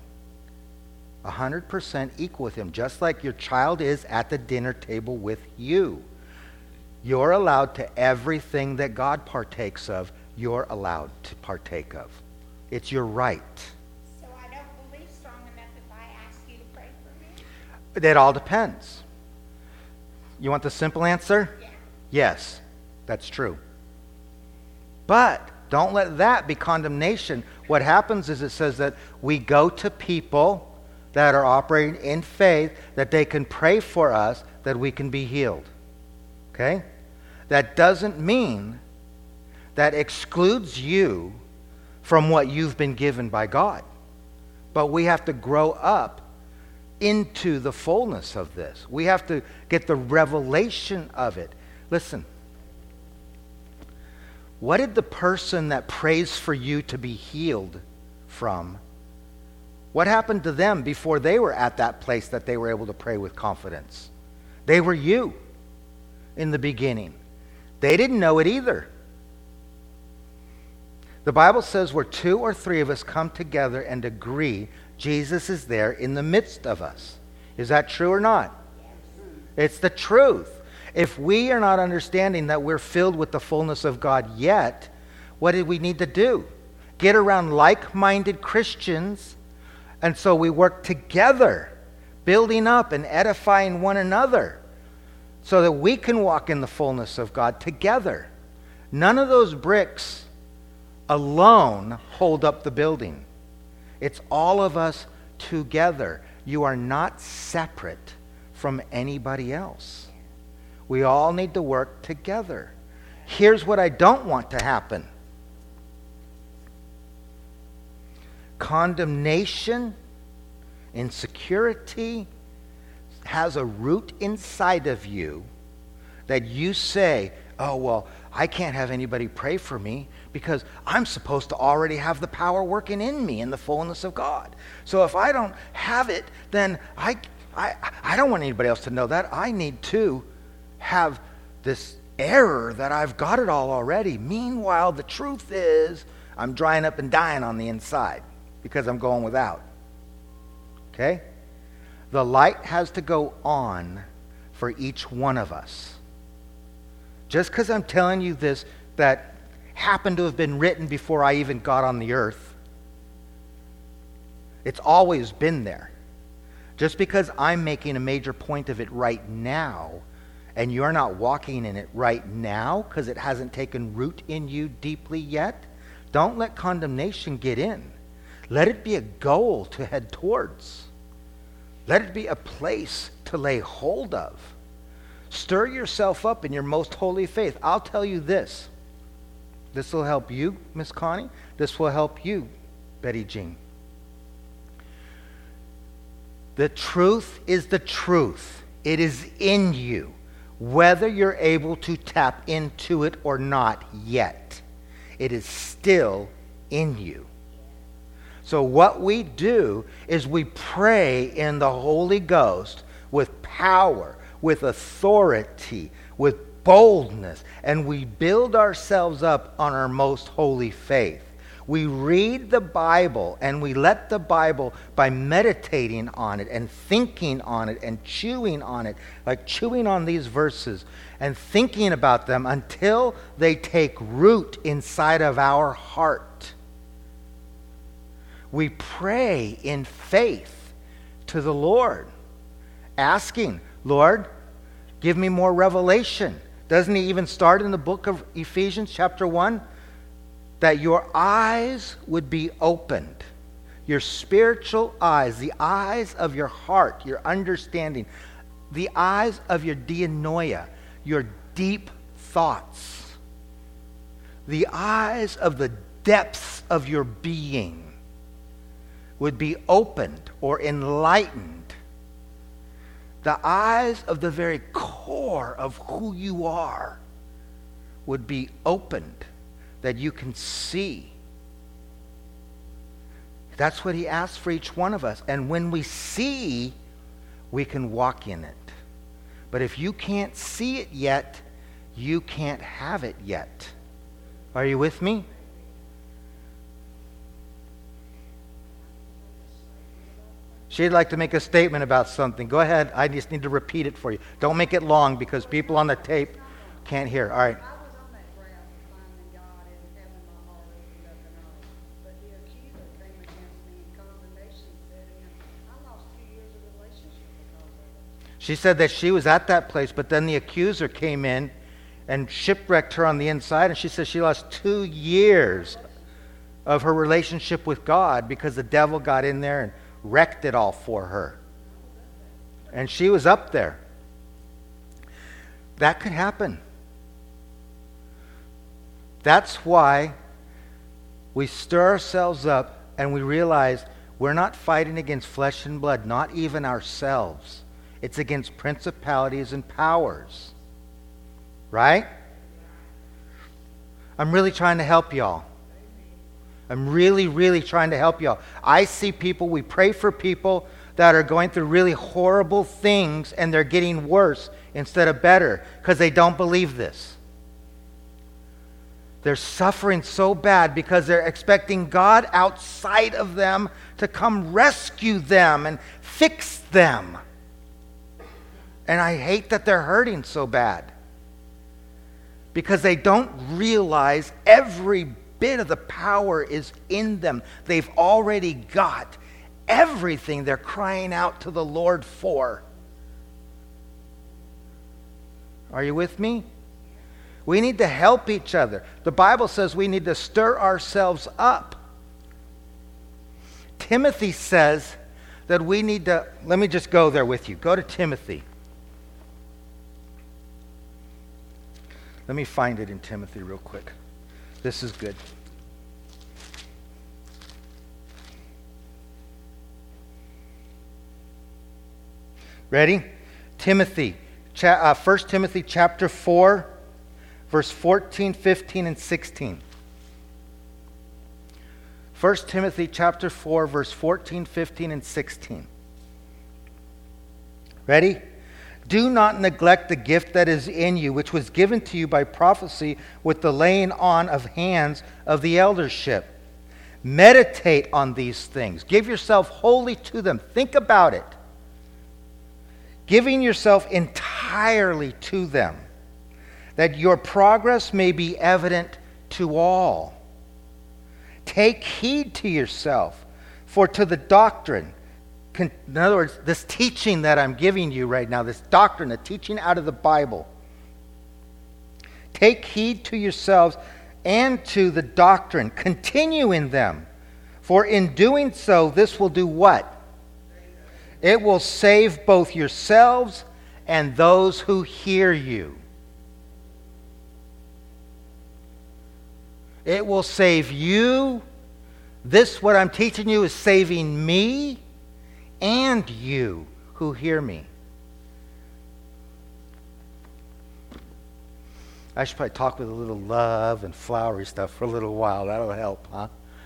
100% equal with him, just like your child is at the dinner table with you. You're allowed to everything that God partakes of, you're allowed to partake of. It's your right. So I don't believe strong enough if I ask you to pray for me? It all depends. You want the simple answer? Yeah. Yes, that's true. But don't let that be condemnation. What happens is it says that we go to people that are operating in faith, that they can pray for us, that we can be healed. Okay? That doesn't mean that excludes you from what you've been given by God. But we have to grow up into the fullness of this. We have to get the revelation of it. Listen, what did the person that prays for you to be healed from, what happened to them before they were at that place that they were able to pray with confidence? They were you in the beginning. They didn't know it either. The Bible says where 2 or 3 of us come together and agree, Jesus is there in the midst of us. Is that true or not? It's the truth. If we are not understanding that we're filled with the fullness of God yet, what do we need to do? Get around like-minded Christians, and so we work together, building up and edifying one another, so that we can walk in the fullness of God together. None of those bricks alone hold up the building. It's all of us together. You are not separate from anybody else. We all need to work together. Here's what I don't want to happen. Condemnation, insecurity has a root inside of you that you say, oh, well, I can't have anybody pray for me because I'm supposed to already have the power working in me in the fullness of God. So if I don't have it, then I don't want anybody else to know that. I need to have this error that I've got it all already. Meanwhile, the truth is I'm drying up and dying on the inside because I'm going without. Okay? The light has to go on for each one of us. Just because I'm telling you this that happened to have been written before I even got on the earth, it's always been there. Just because I'm making a major point of it right now, and you're not walking in it right now because it hasn't taken root in you deeply yet, don't let condemnation get in. Let it be a goal to head towards. Let it be a place to lay hold of. Stir yourself up in your most holy faith. I'll tell you this. This will help you, Miss Connie. This will help you, Betty Jean. The truth is the truth. It is in you, whether you're able to tap into it or not yet. It is still in you. So what we do is we pray in the Holy Ghost with power, with authority, with boldness, and we build ourselves up on our most holy faith. We read the Bible, and we let the Bible, by meditating on it and thinking on it and chewing on it, like chewing on these verses and thinking about them until they take root inside of our heart. We pray in faith to the Lord, asking, Lord, give me more revelation. Doesn't he even start in the book of Ephesians chapter 1? That your eyes would be opened. Your spiritual eyes, the eyes of your heart, your understanding, the eyes of your dianoia, your deep thoughts, the eyes of the depths of your being would be opened or enlightened. The eyes of the very core of who you are would be opened, that you can see. That's what he asks for each one of us. And when we see, we can walk in it. But if you can't see it yet, you can't have it yet. Are you with me? She'd like to make a statement about something. Go ahead. I just need to repeat it for you. Don't make it long because people on the tape can't hear. All right. I was on that ground of finding God and having my heart opened up and all. But the accuser came against me and condemnation set in. I lost 2 years of relationship because of it. She said that she was at that place, but then the accuser came in and shipwrecked her on the inside, and she said she lost 2 years of her relationship with God because the devil got in there and wrecked it all for her. And she was up there. That could happen. That's why we stir ourselves up and we realize We're not fighting against flesh and blood, not even ourselves. It's against principalities and powers. Right? I'm really trying to help y'all. I'm really, really trying to help y'all. I see people, we pray for people that are going through really horrible things and they're getting worse instead of better because they don't believe this. They're suffering so bad because they're expecting God outside of them to come rescue them and fix them. And I hate that they're hurting so bad because they don't realize every bit of the power is in them. They've already got everything they're crying out to the Lord for. Are you with me? We need to help each other. The Bible says we need to stir ourselves up. Timothy says that we need to, let me just go there with you. Go to Timothy. Let me find it in Timothy real quick. This is good. Ready? Timothy. 1 Timothy chapter 4, verse 14, 15, and 16. 1 Timothy chapter 4, verse 14, 15, and 16. Ready? Do not neglect the gift that is in you, which was given to you by prophecy with the laying on of hands of the eldership. Meditate on these things. Give yourself wholly to them. Think about it. Giving yourself entirely to them, that your progress may be evident to all. Take heed to yourself, for to the doctrine, in other words, this teaching that I'm giving you right now, this doctrine, the teaching out of the Bible, take heed to yourselves and to the doctrine. Continue in them, for in doing so, this will do what? It will save both yourselves and those who hear you. It will save you. This, what I'm teaching you, is saving me and you who hear me. I should probably talk with a little love and flowery stuff for a little while. That'll help, huh?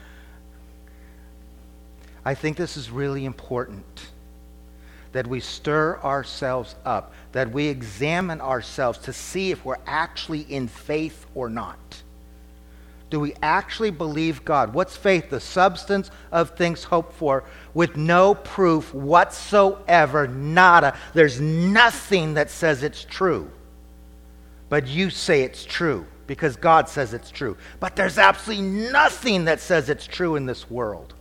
I think this is really important, that we stir ourselves up, that we examine ourselves to see if we're actually in faith or not. Do we actually believe God? What's faith? The substance of things hoped for, with no proof whatsoever, nada. There's nothing that says it's true. But you say it's true because God says it's true. But there's absolutely nothing that says it's true in this world.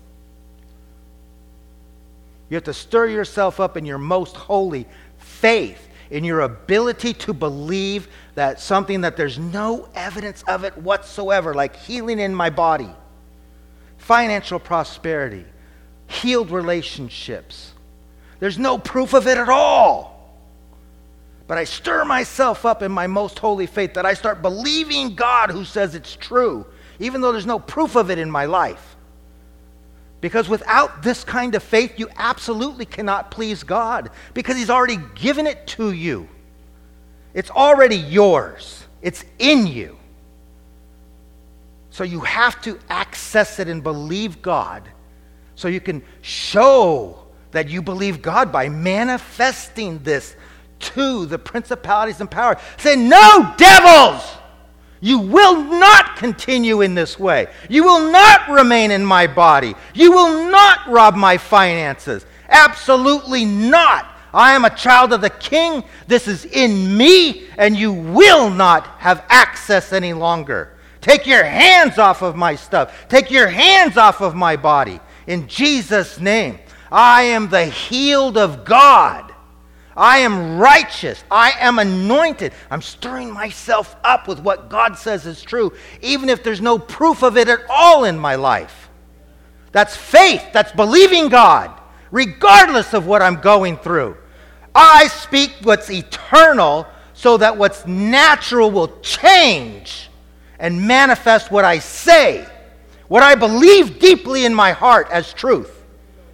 You have to stir yourself up in your most holy faith, in your ability to believe that something that there's no evidence of it whatsoever, like healing in my body, financial prosperity, healed relationships. There's no proof of it at all. But I stir myself up in my most holy faith that I start believing God who says it's true, even though there's no proof of it in my life. Because without this kind of faith, you absolutely cannot please God, because He's already given it to you. It's already yours. It's in you. So you have to access it and believe God, so you can show that you believe God by manifesting this to the principalities and powers. Say, no, devils! You will not continue in this way. You will not remain in my body. You will not rob my finances. Absolutely not. I am a child of the King. This is in me, and you will not have access any longer. Take your hands off of my stuff. Take your hands off of my body. In Jesus' name, I am the healed of God. I am righteous. I am anointed. I'm stirring myself up with what God says is true, even if there's no proof of it at all in my life. That's faith. That's believing God, regardless of what I'm going through. I speak what's eternal so that what's natural will change and manifest what I say, what I believe deeply in my heart as truth.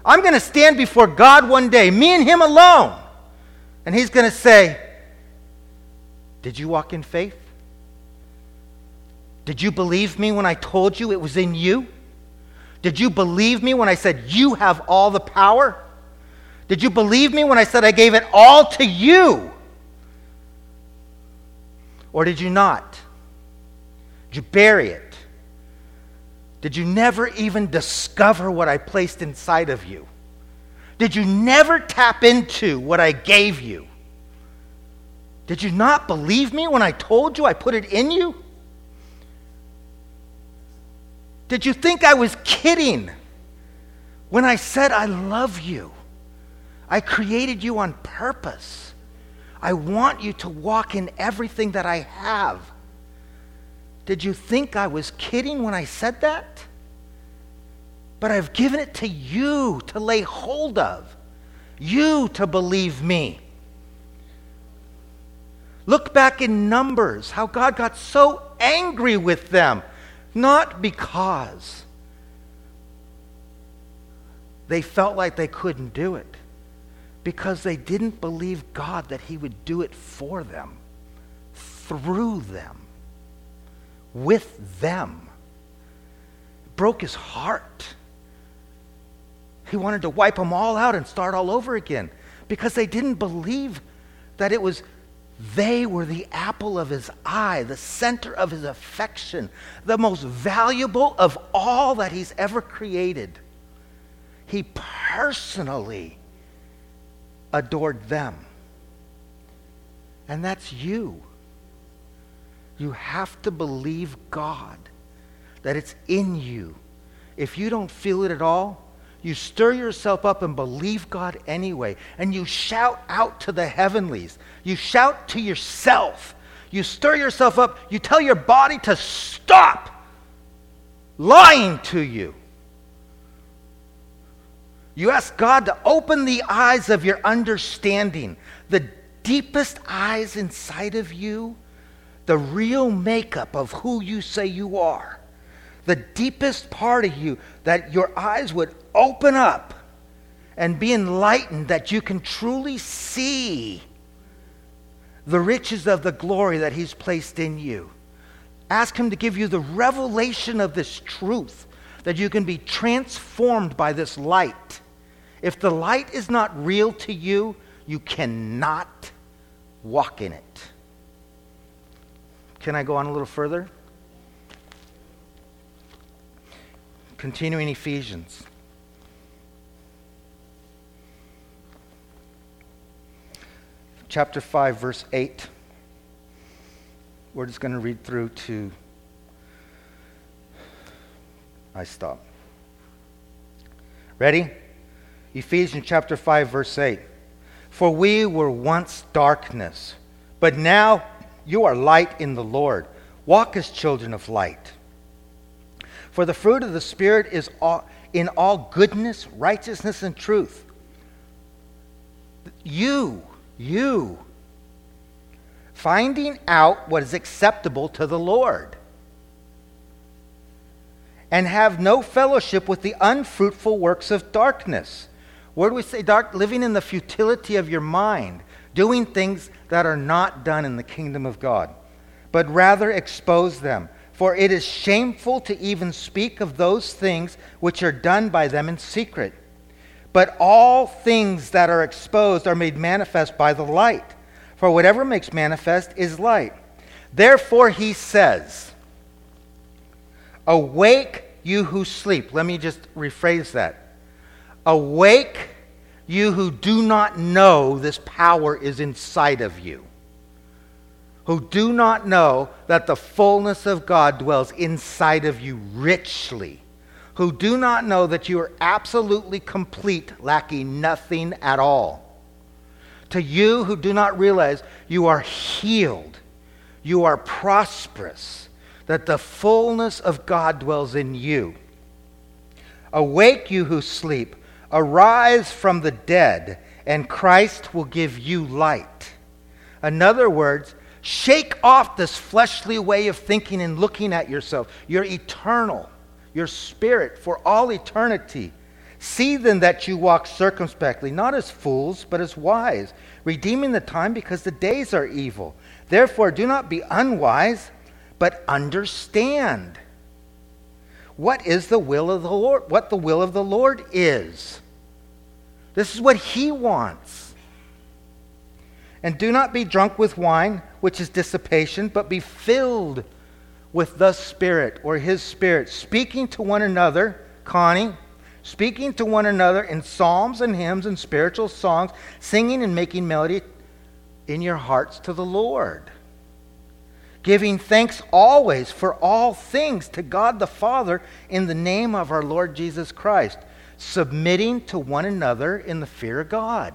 I'm going to stand before God one day, me and him alone. And he's going to say, did you walk in faith? Did you believe me when I told you it was in you? Did you believe me when I said you have all the power? Did you believe me when I said I gave it all to you? Or did you not? Did you bury it? Did you never even discover what I placed inside of you? Did you never tap into what I gave you? Did you not believe me when I told you I put it in you? Did you think I was kidding when I said I love you? I created you on purpose. I want you to walk in everything that I have. Did you think I was kidding when I said that? But I've given it to you to lay hold of. You to believe me. Look back in Numbers, how God got so angry with them. Not because they felt like they couldn't do it. Because they didn't believe God that he would do it for them, through them, with them. It broke his heart. He wanted to wipe them all out and start all over again because they didn't believe that it was they were the apple of his eye, the center of his affection, the most valuable of all that he's ever created. He personally adored them. And that's you. You have to believe God, that it's in you. If you don't feel it at all, you stir yourself up and believe God anyway. And you shout out to the heavenlies. You shout to yourself. You stir yourself up. You tell your body to stop lying to you. You ask God to open the eyes of your understanding, the deepest eyes inside of you, the real makeup of who you say you are, the deepest part of you, that your eyes would open up and be enlightened, that you can truly see the riches of the glory that he's placed in you. Ask him to give you the revelation of this truth, that you can be transformed by this light. If the light is not real to you, you cannot walk in it. Can I go on a little further? Continuing Ephesians. Chapter 5, verse 8. We're just going to read through to... I stop. Ready? Ephesians chapter 5, verse 8. For we were once darkness, but now you are light in the Lord. Walk as children of light. For the fruit of the Spirit is in all goodness, righteousness, and truth. You, finding out what is acceptable to the Lord. And have no fellowship with the unfruitful works of darkness. Where do we say dark? Living in the futility of your mind. Doing things that are not done in the kingdom of God. But rather expose them. For it is shameful to even speak of those things which are done by them in secret. But all things that are exposed are made manifest by the light. For whatever makes manifest is light. Therefore he says, awake, you who sleep. Let me just rephrase that. Awake, you who do not know this power is inside of you. Who do not know that the fullness of God dwells inside of you richly. Who do not know that you are absolutely complete, lacking nothing at all. To you who do not realize you are healed, you are prosperous, that the fullness of God dwells in you. Awake, you who sleep, arise from the dead, and Christ will give you light. In other words, shake off this fleshly way of thinking and looking at yourself. You're eternal. Your spirit for all eternity. See then that you walk circumspectly, not as fools, but as wise, redeeming the time because the days are evil. Therefore, do not be unwise, but understand what is the will of the Lord, what the will of the Lord is. This is what he wants. And do not be drunk with wine, which is dissipation, but be filled with the Spirit, or his Spirit, speaking to one another, Connie, speaking to one another in psalms and hymns and spiritual songs, singing and making melody in your hearts to the Lord. Giving thanks always for all things to God the Father in the name of our Lord Jesus Christ, submitting to one another in the fear of God.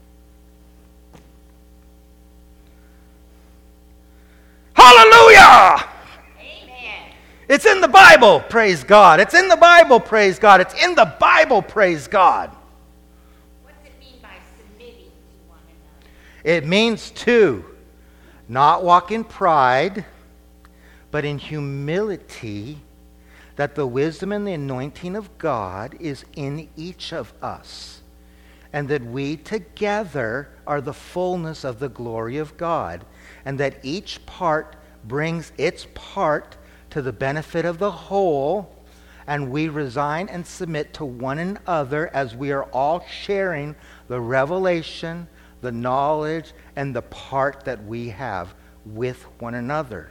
Hallelujah! Amen. It's in the Bible, praise God. It's in the Bible, praise God. It's in the Bible, praise God. What does it mean by submitting to one another? It means to not walk in pride, but in humility, that the wisdom and the anointing of God is in each of us, and that we together are the fullness of the glory of God, and that each part brings its part to the benefit of the whole, and we resign and submit to one another as we are all sharing the revelation, the knowledge, and the part that we have with one another.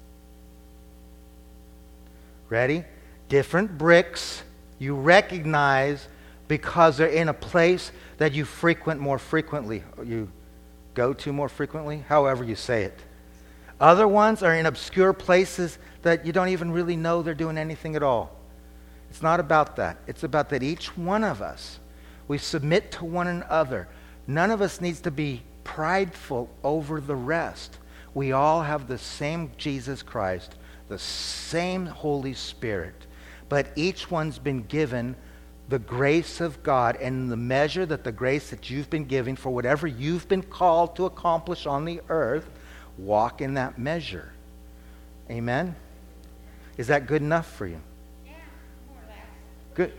Ready? Different bricks you recognize because they're in a place that you frequent more frequently, or you go to more frequently, however you say it. Other ones are in obscure places that you don't even really know they're doing anything at all. It's not about that. It's about that each one of us, we submit to one another. None of us needs to be prideful over the rest. We all have the same Jesus Christ, the same Holy Spirit, but each one's been given the grace of God, and the measure that the grace that you've been given for whatever you've been called to accomplish on the earth, walk in that measure. Amen? Is that good enough for you? Yeah, more or less. Good.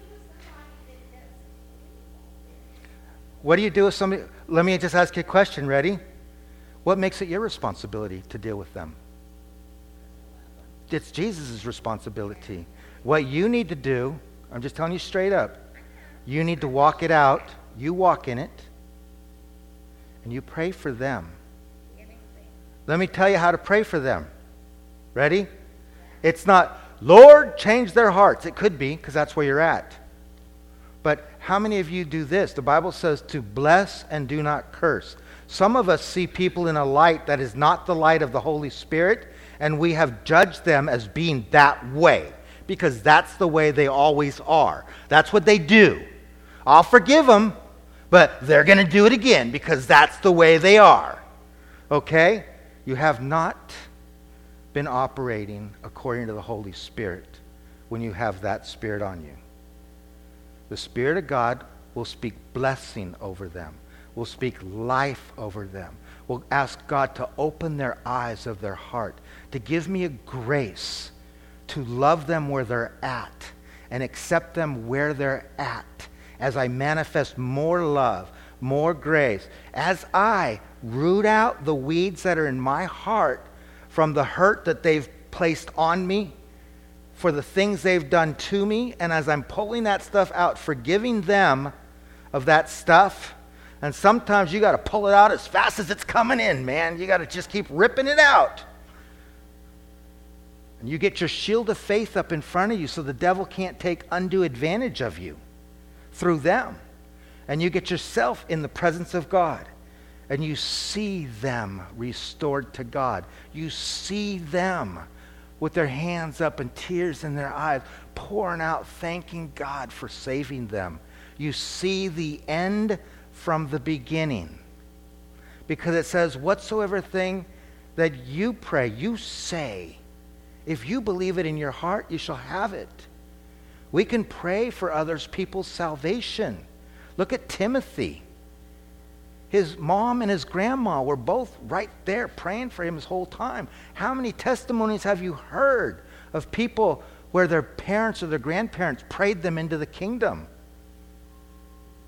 What do you do with somebody? Let me just ask you a question. Ready? What makes it your responsibility to deal with them? It's Jesus' responsibility. What you need to do, I'm just telling you straight up, you need to walk it out. You walk in it. And you pray for them. Let me tell you how to pray for them. Ready? It's not, Lord, change their hearts. It could be, because that's where you're at. But how many of you do this? The Bible says to bless and do not curse. Some of us see people in a light that is not the light of the Holy Spirit, and we have judged them as being that way, because that's the way they always are. That's what they do. I'll forgive them, but they're going to do it again, because that's the way they are. Okay? You have not been operating according to the Holy Spirit when you have that Spirit on you. The Spirit of God will speak blessing over them, will speak life over them, will ask God to open their eyes of their heart, to give me a grace to love them where they're at and accept them where they're at as I manifest more love, more grace, as I root out the weeds that are in my heart from the hurt that they've placed on me, for the things they've done to me, and as I'm pulling that stuff out, forgiving them of that stuff. And sometimes you got to pull it out as fast as it's coming in, man. You got to just keep ripping it out. And you get your shield of faith up in front of you so the devil can't take undue advantage of you through them. And you get yourself in the presence of God. And you see them restored to God. You see them with their hands up and tears in their eyes, pouring out, thanking God for saving them. You see the end from the beginning. Because it says, whatsoever thing that you pray, you say, if you believe it in your heart, you shall have it. We can pray for others people's salvation. Look at Timothy. His mom and his grandma were both right there praying for him his whole time. How many testimonies have you heard of people where their parents or their grandparents prayed them into the kingdom?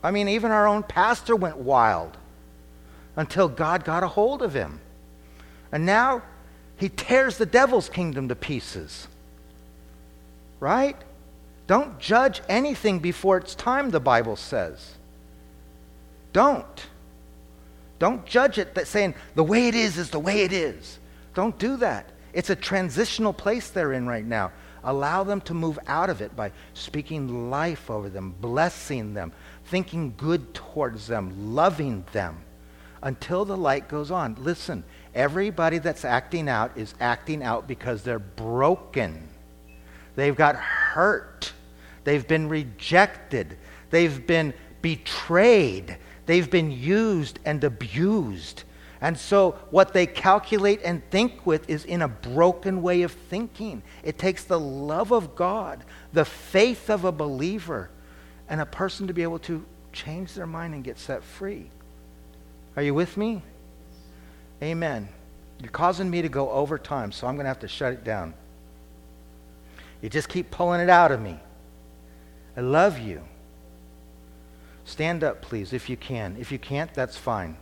I mean, even our own pastor went wild until God got a hold of him. And now he tears the devil's kingdom to pieces. Right? Don't judge anything before it's time, the Bible says. Don't. Don't judge it saying the way it is the way it is. Don't do that. It's a transitional place they're in right now. Allow them to move out of it by speaking life over them, blessing them, thinking good towards them, loving them, until the light goes on. Listen, everybody that's acting out is acting out because they're broken. They've got hurt. They've been rejected. They've been betrayed. They've been used and abused. And so what they calculate and think with is in a broken way of thinking. It takes the love of God, the faith of a believer, and a person to be able to change their mind and get set free. Are you with me? Amen. You're causing me to go over time, so I'm going to have to shut it down. You just keep pulling it out of me. I love you. Stand up, please, if you can. If you can't, that's fine.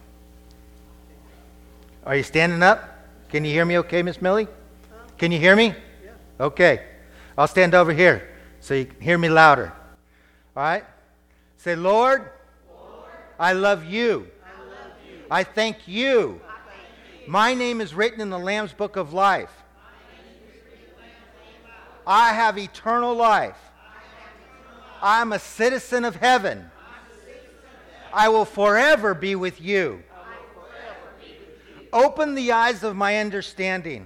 Are you standing up? Can you hear me okay, Miss Millie? Can you hear me? Yeah. Okay. I'll stand over here so you can hear me louder. All right? Say, Lord, I love you. I thank you. My name is written in the Lamb's Book of Life. I have eternal life. I'm a citizen of heaven. I will forever be with you. Open the eyes of my understanding,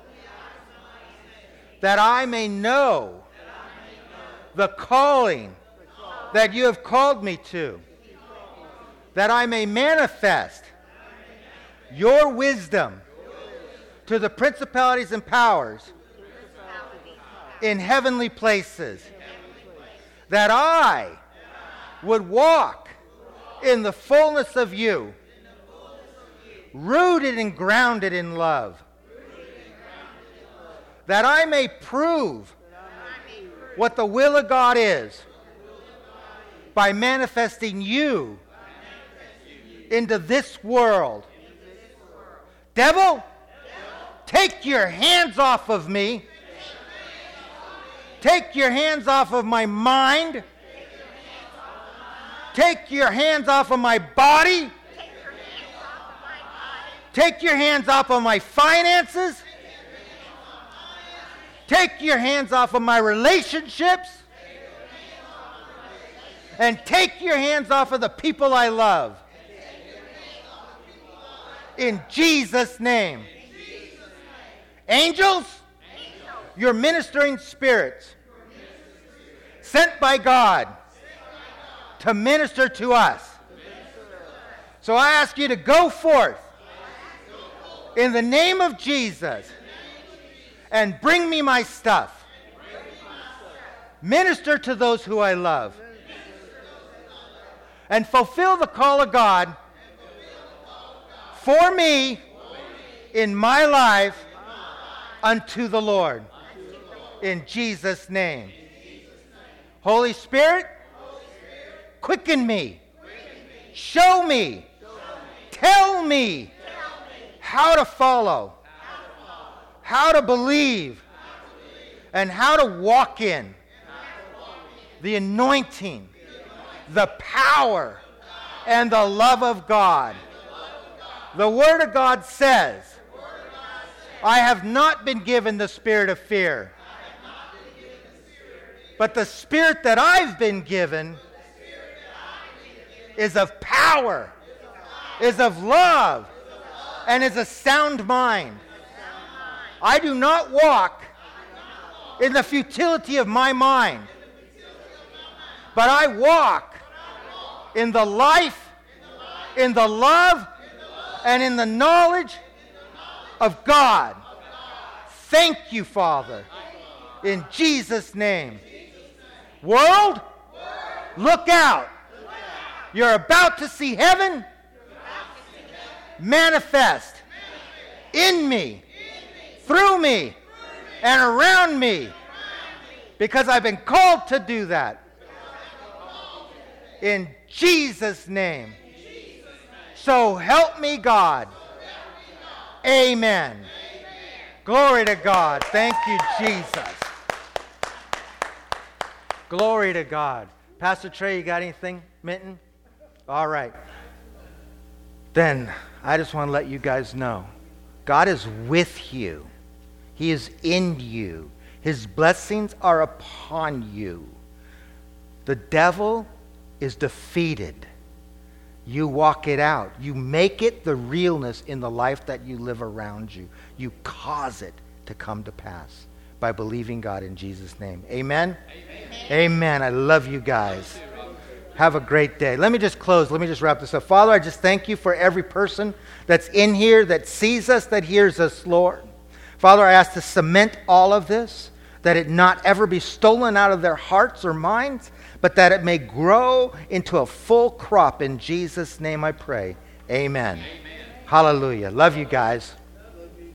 that I may know the calling that you have called me to, that I may manifest your wisdom to the principalities and powers in heavenly places, that I would walk in the fullness of you, rooted and grounded in love, that I may prove what the will of God is by manifesting you into this world. Devil, take your hands off of me. Take your hands off of my mind. Take your hands off of my body. Take your hands off of my finances. Take your hands off of my relationships. And take your hands off of the people I love. In Jesus' name. Angels, you're ministering spirits sent by God to minister to us. So I ask you to go forth in the name of Jesus and bring me my stuff. Minister to those who I love. And fulfill the call of God for me in my life unto the Lord. In Jesus' name. Holy Spirit, quicken me. Show me. Tell me how to follow, how to believe, and how to walk in the anointing, the power, and the love of God. The Word of God says, I have not been given the spirit of fear, but the spirit that I've been given is of power, is of love, and is a sound mind. I do not walk in the futility of my mind, but I walk in the life, in the love, and in the knowledge of God. Thank you, Father. In Jesus' name. World, look out. You're about to see heaven manifest in me, through me, and around me, because I've been called to do that. In Jesus' name. So help me God. Amen. Glory to God. Thank you, Jesus. Glory to God. Pastor Trey, you got anything, Minton? All right. Then I just want to let you guys know, God is with you. He is in you. His blessings are upon you. The devil is defeated. You walk it out. You make it the realness in the life that you live around you. You cause it to come to pass by believing God in Jesus' name. Amen? Amen. Amen. I love you guys. Have a great day. Let me just close. Let me just wrap this up. Father, I just thank you for every person that's in here, that sees us, that hears us, Lord. Father, I ask to cement all of this, that it not ever be stolen out of their hearts or minds, but that it may grow into a full crop. In Jesus' name I pray. Amen. Amen. Hallelujah. Love you guys.